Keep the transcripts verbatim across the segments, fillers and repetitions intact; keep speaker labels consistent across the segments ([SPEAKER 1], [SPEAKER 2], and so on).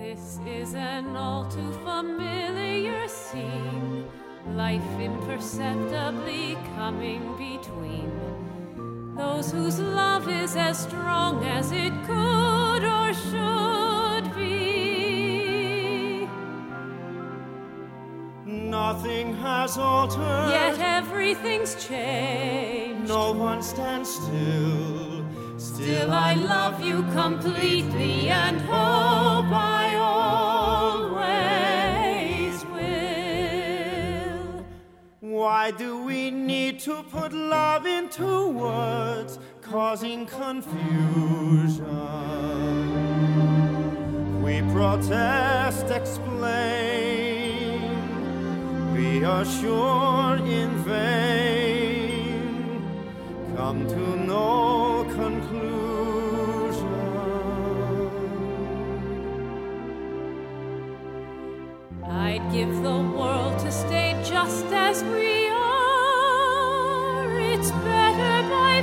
[SPEAKER 1] This is an all too familiar scene, life imperceptibly coming between those whose love is as strong as it could or should be.
[SPEAKER 2] Nothing has altered,
[SPEAKER 1] yet everything's changed.
[SPEAKER 2] No one stands still.
[SPEAKER 1] Still I love you completely and hope I always will.
[SPEAKER 2] Why do we need to put love into words, causing confusion? We protest, explain, reassure in vain, come to no conclusion.
[SPEAKER 1] I'd give the world to stay just as we are. It's better by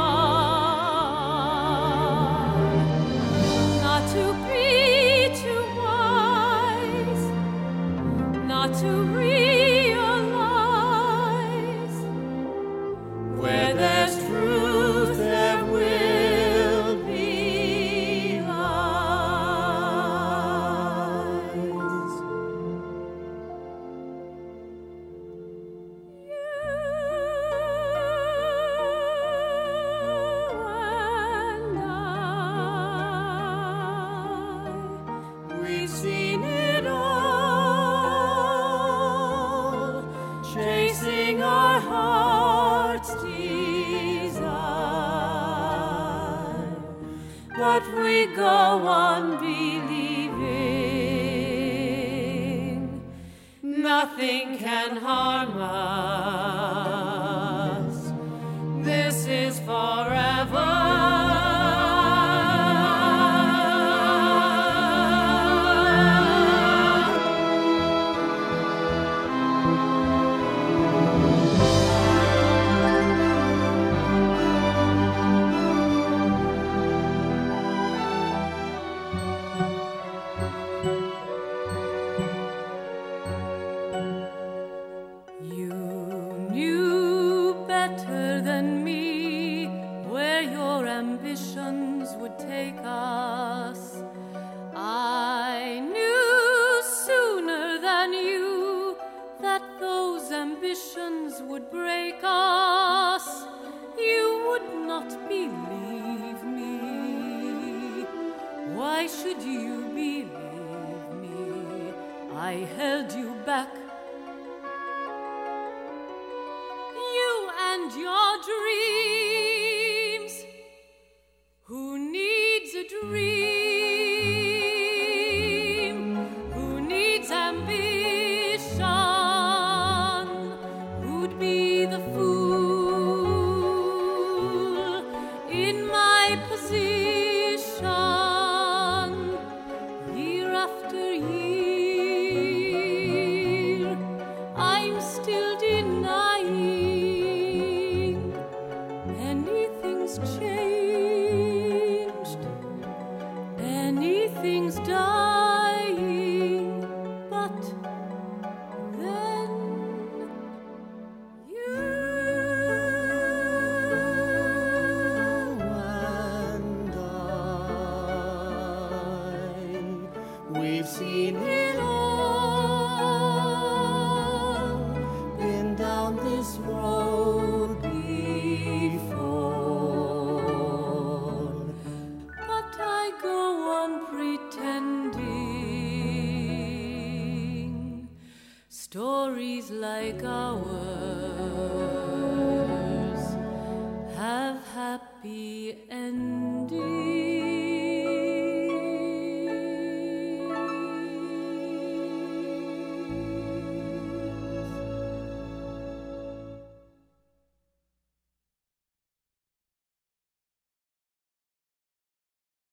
[SPEAKER 1] far not to be too wise, not to realize where there's truth there will be lies. You and I, we've seen it all, chasing our heart's desire, but we go on believing nothing can harm us. This is forever. You knew better than me where your ambitions would take us. I knew sooner than you that those ambitions would break us. You would not believe me. Why should you believe me? I held you back. You and your dreams. Who needs a dream? Who needs ambition? Who'd be the fool in my position? Year after year, I'm still denying anything's changed, anything's dying, but then you
[SPEAKER 2] And I, we've seen it all, been down this road before.
[SPEAKER 1] but I go on pretending stories like ours have happy endings.